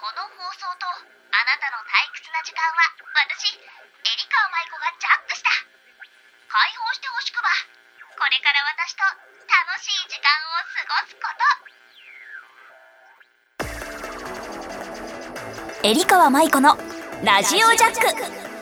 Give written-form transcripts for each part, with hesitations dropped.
の放送とあなたの退屈な時間は私、エリカ舞子がジャックした。解放してほしくば、これから私と楽しい時間を過ごすこと。エリカ舞子のラジオジャック。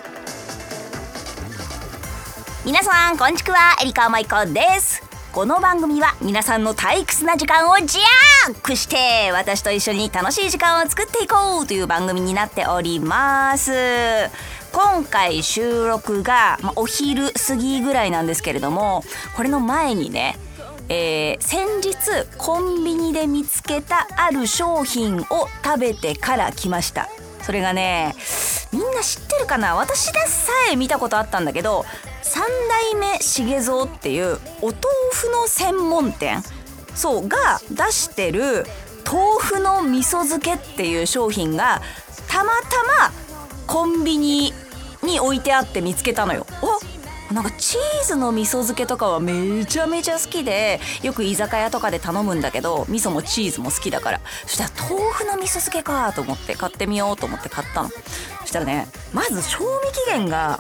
皆さんこんちくは、エリカ舞子です。この番組は皆さんの退屈な時間をジャックして私と一緒に楽しい時間を作っていこうという番組になっております。今回収録が、お昼過ぎぐらいなんですけれども、これの前にね、先日コンビニで見つけたある商品を食べてから来ました。それがね、みんな知ってるかな？私でさえ見たことあったんだけど、三代目重蔵っていうお豆腐の専門店が出してる豆腐の味噌漬けっていう商品がたまたまコンビニに置いてあって見つけたのよ。なんかチーズの味噌漬けとかはめちゃめちゃ好きで、よく居酒屋とかで頼むんだけど、味噌もチーズも好きだから、そしたら豆腐の味噌漬けかと思って買ってみようと思って買ったの。そしたらね、まず賞味期限が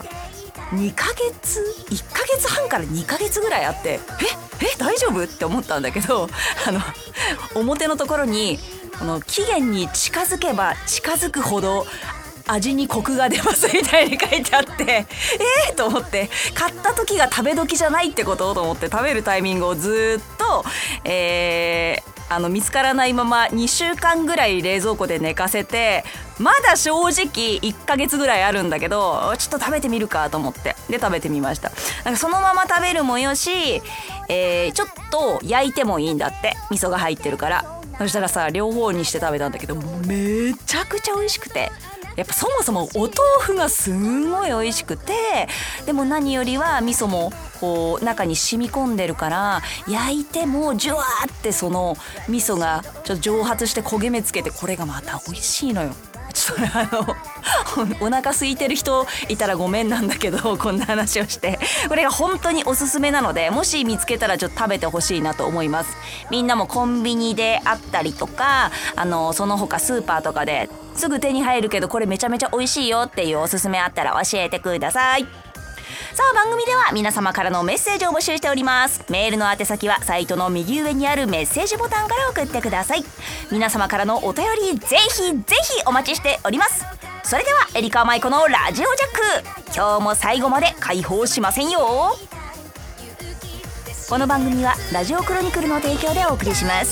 1ヶ月半から2ヶ月ぐらいあって、大丈夫って思ったんだけど、表のところに期限に近づけば近づくほど味にコクが出ますみたいに書いてあって、と思って、買った時が食べ時じゃないってことと思って、食べるタイミングをずっと、見つからないまま2週間ぐらい冷蔵庫で寝かせて、まだ正直1ヶ月ぐらいあるんだけど、ちょっと食べてみるかと思ってで食べてみました。なんかそのまま食べるもよし、ちょっと焼いてもいいんだって、味噌が入ってるから。そしたらさ、両方にして食べたんだけど、めちゃくちゃ美味しくて、やっぱそもそもお豆腐がすんごい美味しくて、でも何よりは味噌もこう中に染み込んでるから、焼いてもジュワーってその味噌がちょっと蒸発して焦げ目つけて、これがまた美味しいのよ。ちょっとお腹空いてる人いたらごめんなんだけど、こんな話をして、これが本当におすすめなので、もし見つけたらちょっと食べてほしいなと思います。みんなもコンビニであったりとか、その他スーパーとかですぐ手に入るけど、これめちゃめちゃ美味しいよっていうおすすめあったら教えてください。さあ、番組では皆様からのメッセージを募集しております。メールの宛先はサイトの右上にあるメッセージボタンから送ってください。皆様からのお便りぜひぜひお待ちしております。それでは、エリカ舞子のラジオジャック、今日も最後まで解放しませんよ。この番組はラジオクロニクルの提供でお送りします。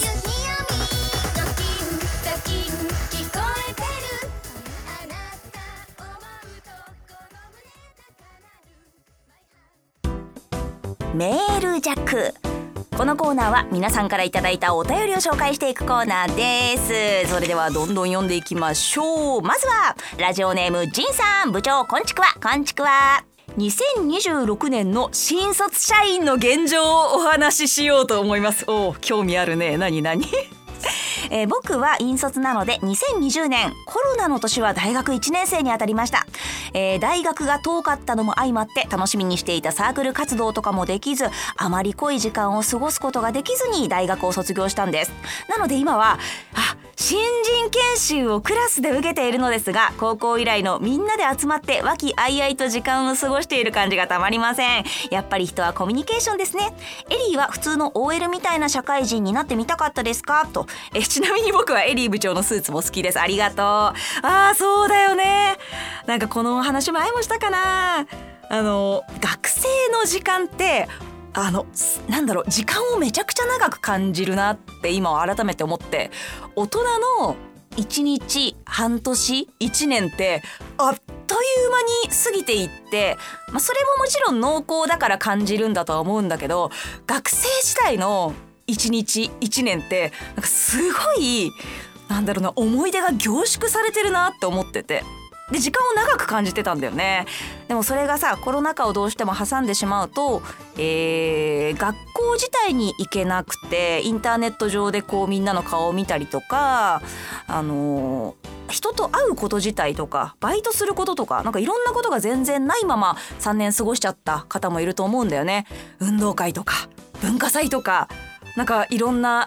メールジャック。このコーナーは皆さんからいただいたお便りを紹介していくコーナーです。それではどんどん読んでいきましょう。まずはラジオネームジンさん。部長こんちくわ。こんちくわ。2026年の新卒社員の現状をお話ししようと思います。興味あるね。何僕は引率なので、2020年コロナの年は大学1年生にあたりました。大学が遠かったのも相まって、楽しみにしていたサークル活動とかもできず、あまり濃い時間を過ごすことができずに大学を卒業したんです。なので今は新人研修をクラスで受けているのですが、高校以来のみんなで集まって和気あいあいと時間を過ごしている感じがたまりません。やっぱり人はコミュニケーションですね。エリーは普通の OL みたいな社会人になってみたかったですかと。ちなみに僕はエリー部長のスーツも好きです。ありがとう。そうだよね。なんかこの話前もしたかな。学生の時間って時間をめちゃくちゃ長く感じるなって今改めて思って、大人の1日、半年、1年ってあっという間に過ぎていって、それももちろん濃厚だから感じるんだとは思うんだけど、学生時代の1日、1年ってなんかすごい思い出が凝縮されてるなって思ってて、で時間を長く感じてたんだよね。でもそれがさ、コロナ禍をどうしても挟んでしまうと、学校自体に行けなくて、インターネット上でこうみんなの顔を見たりとか、人と会うこと自体とかバイトすることとか、なんかいろんなことが全然ないまま3年過ごしちゃった方もいると思うんだよね。運動会とか文化祭とか、なんかいろんな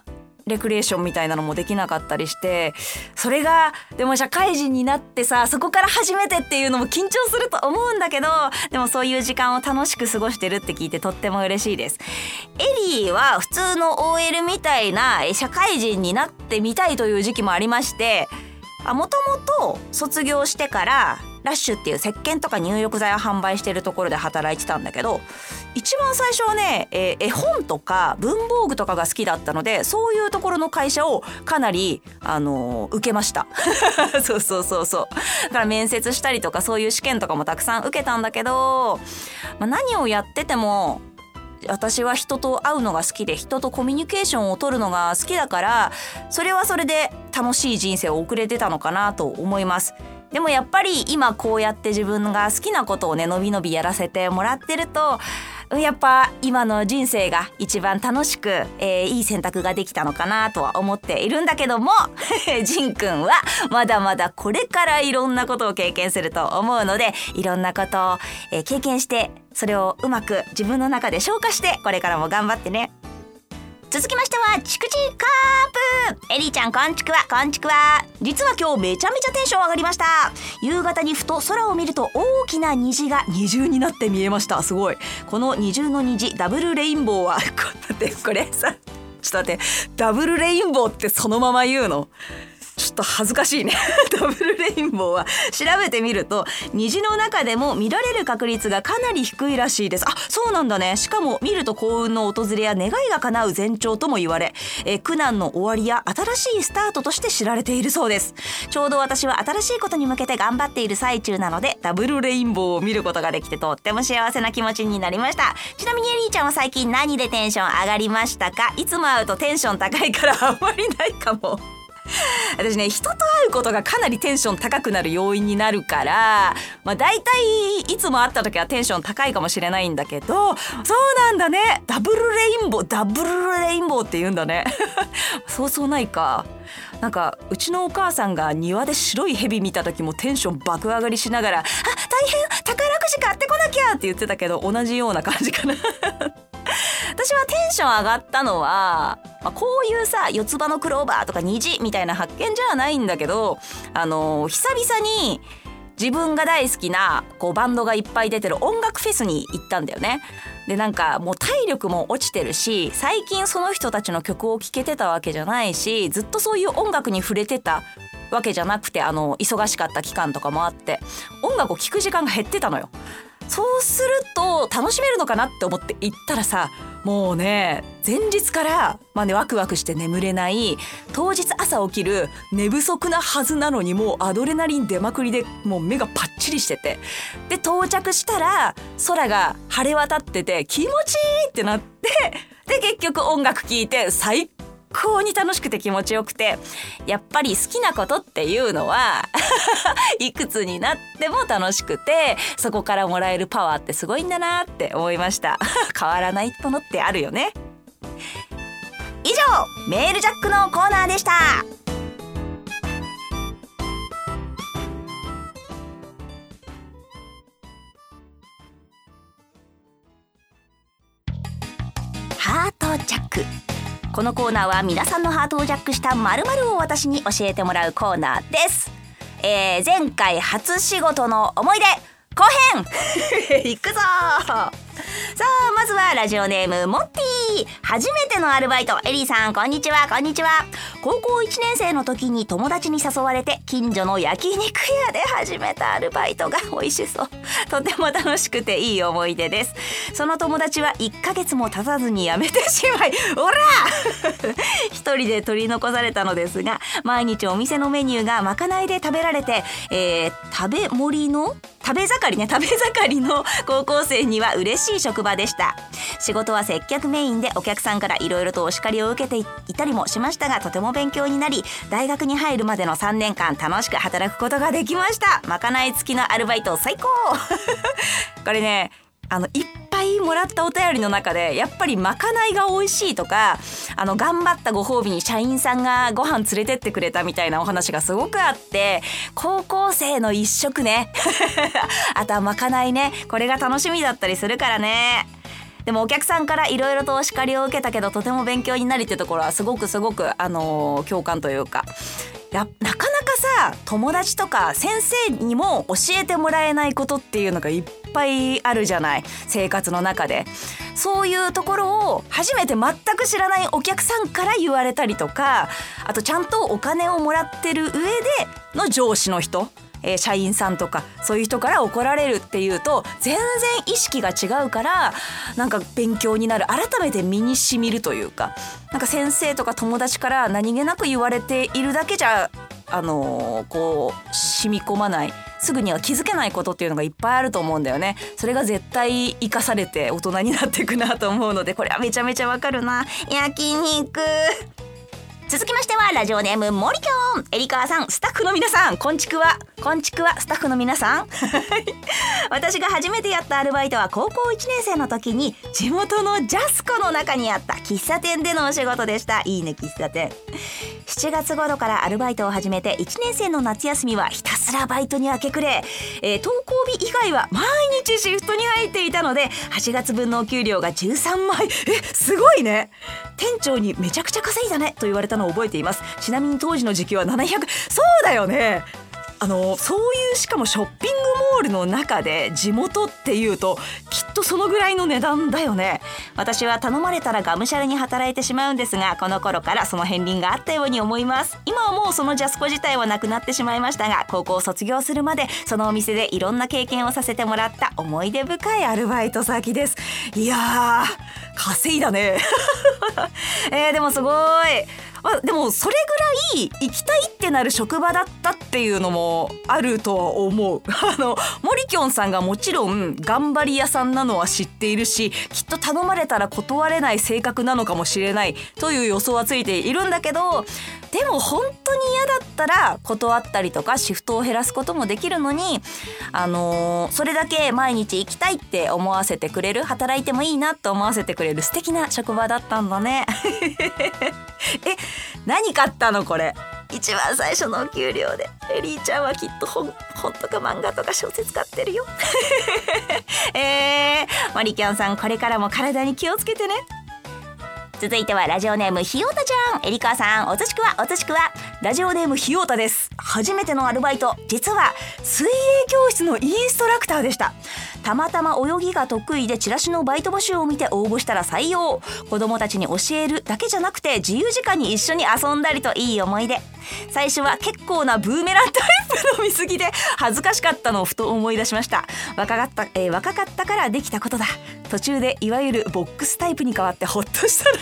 レクリエーションみたいなのもできなかったりして、それがでも社会人になってさ、そこから初めてっていうのも緊張すると思うんだけど、でもそういう時間を楽しく過ごしてるって聞いてとっても嬉しいです。エリーは普通の OL みたいな社会人になってみたいという時期もありまして、もともと卒業してからラッシュっていう石鹸とか入浴剤を販売してるところで働いてたんだけど、一番最初はね、絵本とか文房具とかが好きだったので、そういうところの会社をかなり受けましたそうだから面接したりとかそういう試験とかもたくさん受けたんだけど、何をやってても私は人と会うのが好きで、人とコミュニケーションを取るのが好きだから、それはそれで楽しい人生を送れてたのかなと思います。でもやっぱり今こうやって自分が好きなことをね、のびのびやらせてもらってると、やっぱ今の人生が一番楽しく、いい選択ができたのかなとは思っているんだけどもジンくんはまだまだこれからいろんなことを経験すると思うので、いろんなことを、経験して、それをうまく自分の中で消化して、これからも頑張ってね。続きましてはチクチカープ。エリーちゃん、こんちくわ。実は今日めちゃめちゃテンション上がりました。夕方にふと空を見ると大きな虹が二重になって見えました。すごい。この二重の虹、ダブルレインボーはこれさ、ちょっと待って、ダブルレインボーってそのまま言うの？ちょっと恥ずかしいねダブルレインボーは調べてみると、虹の中でも見られる確率がかなり低いらしいです。そうなんだね。しかも見ると幸運の訪れや願いが叶う前兆とも言われ、苦難の終わりや新しいスタートとして知られているそうです。ちょうど私は新しいことに向けて頑張っている最中なので、ダブルレインボーを見ることができてとっても幸せな気持ちになりました。ちなみにエリーちゃんは最近何でテンション上がりましたか？いつも会うとテンション高いからあんまりないかも私ね、人と会うことがかなりテンション高くなる要因になるから、だいたいいつも会った時はテンション高いかもしれないんだけど、そうなんだね。ダブルレインボーって言うんだねそうないか。なんかうちのお母さんが庭で白い蛇見た時もテンション爆上がりしながら、大変、宝くじ買ってこなきゃって言ってたけど、同じような感じかな私はテンション上がったのは、こういうさ、四つ葉のクローバーとか虹みたいな発見じゃないんだけど、久々に自分が大好きなバンドがいっぱい出てる音楽フェスに行ったんだよね。で、なんかもう体力も落ちてるし、最近その人たちの曲を聴けてたわけじゃないし、ずっとそういう音楽に触れてたわけじゃなくて、忙しかった期間とかもあって音楽を聴く時間が減ってたのよ。そうすると楽しめるのかなって思って行ったらさ、もうね、前日からワクワクして眠れない、当日朝起きる寝不足なはずなのに、もうアドレナリン出まくりで、もう目がパッチリしてて、で到着したら空が晴れ渡ってて気持ちいいってなって、で結局音楽聴いて最高に楽しくて気持ちよくて、やっぱり好きなことっていうのはいくつになっても楽しくて、そこからもらえるパワーってすごいんだなって思いました変わらないものってあるよね。以上、メールジャックのコーナーでした。ハートジャック。このコーナーは皆さんのハートをジャックした〇〇を私に教えてもらうコーナーです。前回初仕事の思い出後編いくぞさあ、まずはラジオネームモッティ。初めてのアルバイト。エリーさん、こんにちは。高校1年生の時に友達に誘われて近所の焼肉屋で始めたアルバイトが美味しそう。とても楽しくていい思い出です。その友達は1ヶ月も経たずに辞めてしまい、おら一人で取り残されたのですが、毎日お店のメニューがまかないで食べられて、食べ盛りの高校生には嬉しい職場でした。仕事は接客メインで、お客さんからいろいろとお叱りを受けていたりもしましたが、とても勉強になり、大学に入るまでの3年間楽しく働くことができました。まかない付きのアルバイト最高これね、いっぱいもらったお便りの中で、やっぱりまかないが美味しいとか、頑張ったご褒美に社員さんがご飯連れてってくれたみたいなお話がすごくあって、高校生の一食ねあとはまかないね、これが楽しみだったりするからね。 でもお客さんからいろいろとお叱りを受けたけどとても勉強になりってところはすごく共感というか、なかなかさ友達とか先生にも教えてもらえないことっていうのがいっぱいあるじゃない、生活の中で。そういうところを初めて全く知らないお客さんから言われたりとか、あとちゃんとお金をもらってる上での上司の人、社員さんとかそういう人から怒られるっていうと全然意識が違うから、なんか勉強になる、改めて身に染みるというか、なんか先生とか友達から何気なく言われているだけじゃこう染み込まない、すぐには気づけないことっていうのがいっぱいあると思うんだよね。それが絶対生かされて大人になっていくなと思うので、これはめちゃめちゃわかるな。焼肉。続きましてはラジオネーム森きょん。エリカワさん、スタッフの皆さん、こんちくわ。スタッフの皆さん私が初めてやったアルバイトは高校1年生の時に地元のジャスコの中にあった喫茶店でのお仕事でした。いいね、喫茶店。7月頃からアルバイトを始めて1年生の夏休みはひたすらバイトに明け暮れ、登校日以外は毎日シフトに入っていたので8月分のお給料が13枚。すごいね。店長にめちゃくちゃ稼いだねと言われたのを覚えています。ちなみに当時の時給は700。そうだよね。そういうしかもショッピングモールの中で地元っていうときっとそのぐらいの値段だよね。私は頼まれたらがむしゃらに働いてしまうんですが、この頃からその片鱗があったように思います。今はもうそのジャスコ自体はなくなってしまいましたが、高校を卒業するまでそのお店でいろんな経験をさせてもらった思い出深いアルバイト先です。いやー稼いだねでもすごい。でもそれぐらい行きたいってなる職場だったっていうのもあるとは思う。森きょんさんがもちろん頑張り屋さんなのは知っているし、きっと頼まれたら断れない性格なのかもしれないという予想はついているんだけど、でも本当に嫌だったら断ったりとかシフトを減らすこともできるのに、それだけ毎日行きたいって思わせてくれる、働いてもいいなと思わせてくれる素敵な職場だったんだね何買ったのこれ。一番最初のお給料で。エリーちゃんはきっと本とか漫画とか小説買ってるよマリキャンさん、これからも体に気をつけてね。続いてはラジオネームひよたちゃん。エリカさん、おつしくわ。ラジオネームひよたです。初めてのアルバイト、実は水泳教室のインストラクターでした。たまたま泳ぎが得意でチラシのバイト募集を見て応募したら採用。子供たちに教えるだけじゃなくて自由時間に一緒に遊んだりといい思い出。最初は結構なブーメランタイプの水着で恥ずかしかったのをふと思い出しました。若かったからできたことだ。途中でいわゆるボックスタイプに変わってほっとしたな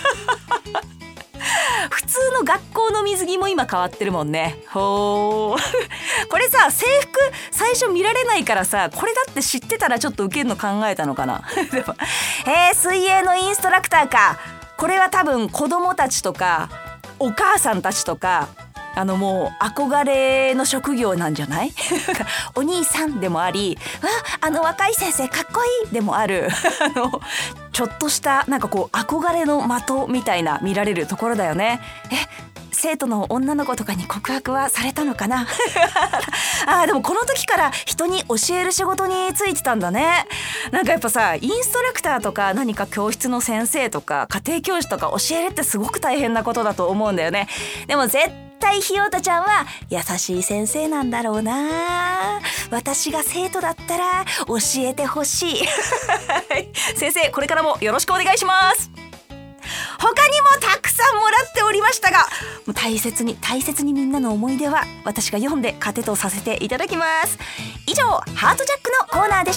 普通の学校の水着も今変わってるもんね。これさ、制服最初見られないからさ、これだって知ってたらちょっと受けるの考えたのかなでも水泳のインストラクターか。これは多分子供たちとかお母さんたちとかもう憧れの職業なんじゃないお兄さんでもあり、若い先生かっこいいでもあるちょっとしたなんかこう憧れの的みたいな見られるところだよね。生徒の女の子とかに告白はされたのかなでもこの時から人に教える仕事に就いてたんだね。なんかやっぱさ、インストラクターとか何か教室の先生とか家庭教師とか教えるってすごく大変なことだと思うんだよね。でも絶対ひよたちゃんは優しい先生なんだろうな。私が生徒だったら教えてほしい先生、これからもよろしくお願いします。他にもたくさんもらっておりましたが、大切にみんなの思い出は私が読んで糧とさせていただきます。以上、ハートジャックのコーナーでした。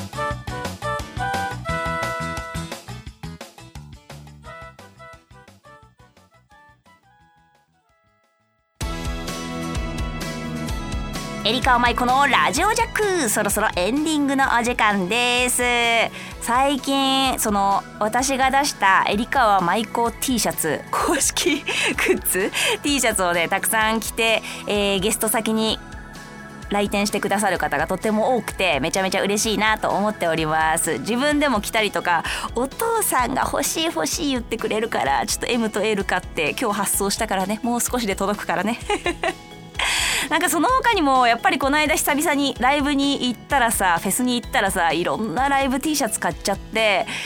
エリカ舞子のラジオジャック、そろそろエンディングのお時間です。最近私が出したエリカ舞子 T シャツ、公式グッズ T シャツをねたくさん着て、ゲスト先に来店してくださる方がとても多くて、めちゃめちゃ嬉しいなと思っております。自分でも着たりとか、お父さんが欲しい言ってくれるから、ちょっと M と L 買って今日発送したからね、もう少しで届くからねなんかその他にもやっぱりこの間久々にライブに行ったらさ、フェスに行ったらさ、いろんなライブ T シャツ買っちゃって、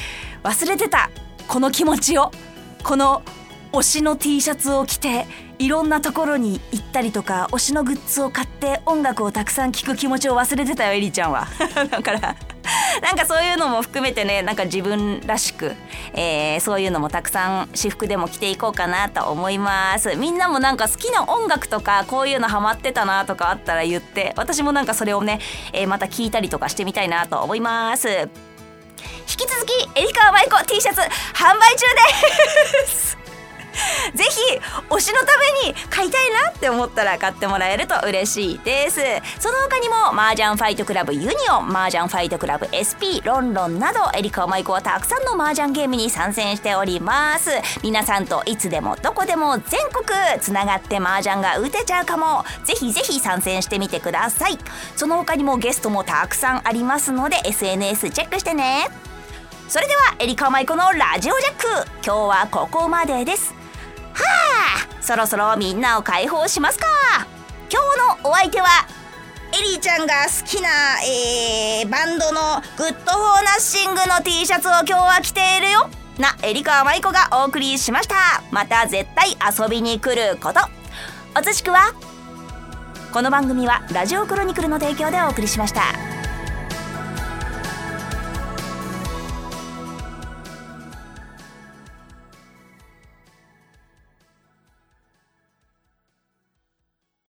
忘れてたこの気持ちを。この推しの T シャツを着ていろんなところに行ったりとか、推しのグッズを買って音楽をたくさん聴く気持ちを忘れてたよエリちゃんはだからなんかそういうのも含めてね、なんか自分らしく、そういうのもたくさん私服でも着ていこうかなと思います。みんなもなんか好きな音楽とかこういうのハマってたなとかあったら言って、私もなんかそれをね、また聞いたりとかしてみたいなと思います。引き続きエリカ舞子 T シャツ販売中ですぜひ推しのために買いたいなって思ったら買ってもらえると嬉しいです。その他にも麻雀ファイトクラブユニオン、麻雀ファイトクラブ SP、ロンロンなどエリカ舞子はたくさんの麻雀ゲームに参戦しております。皆さんといつでもどこでも全国つながって麻雀が打てちゃうかも。ぜひぜひ参戦してみてください。その他にもゲストもたくさんありますので SNS チェックしてね。それではエリカ舞子のラジオジャック、今日はここまでです。はあ、そろそろみんなを解放しますか。今日のお相手はエリーちゃんが好きな、バンドのグッドフォーナッシングの T シャツを今日は着ているよなエリカ舞子がお送りしました。また絶対遊びに来ること。おつしくは。この番組はラジオクロニクルの提供でお送りしました。